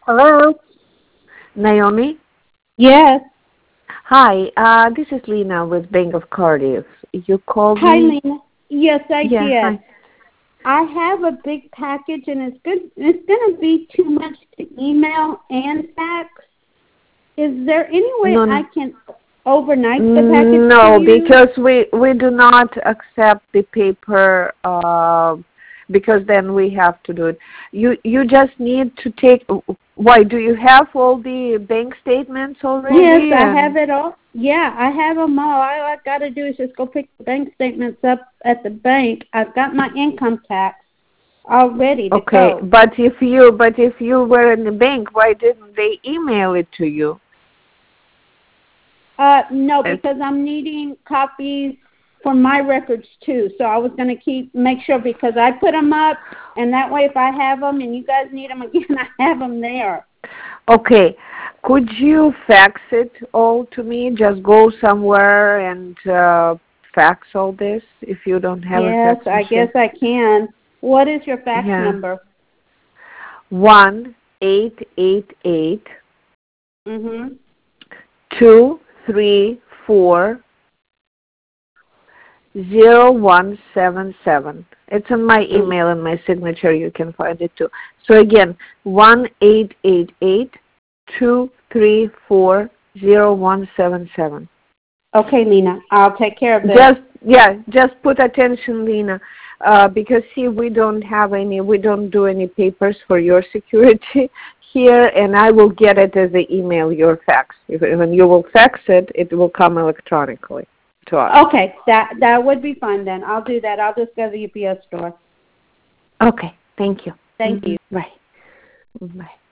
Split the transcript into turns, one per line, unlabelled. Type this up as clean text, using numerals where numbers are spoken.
Hello?
Naomi?
Yes.
Hi, this is Lena with Bank of Cardiff. You called
Hi,
me?
Lena. Yes, I
Yeah,
did.
hi.
I have a big package, and it's good. It's going to be too much to email and fax. Is there any way
No,
I
no,
can overnight the package to
no,
you?
because we do not accept the paper because then we have to do it. You just need to take. Why do you have all the bank statements
Yes,
already?
I have
And
it all. Yeah, I have them all. All I got to do is just go pick the bank statements up at the bank. I've got my income tax all ready to
okay,
go.
but if you were in the bank, why didn't they email it to you?
No,
It,
because I'm needing copies for my records too. So I was going to make sure because I put them up, and that way if I have them and you guys need them again, I have them there.
Okay. Could you fax it all to me? Just go somewhere and fax all this if you don't have a
Yes,
fax
I guess
machine.
I can. What is your fax
Yeah.
number?
1-888
Mhm.
234 0177. It's in my email and my signature. You can find it too. So again, 1-888 234 0177.
Okay, Lena. I'll take care of this.
Just put attention, Lena, because see, we don't do any papers for your security here, and I will get it as an email, your fax. When you will fax it, it will come electronically to us.
Okay, that would be fine then. I'll do that. I'll just go to the UPS store.
Okay, thank you.
Thank you.
Bye. Bye.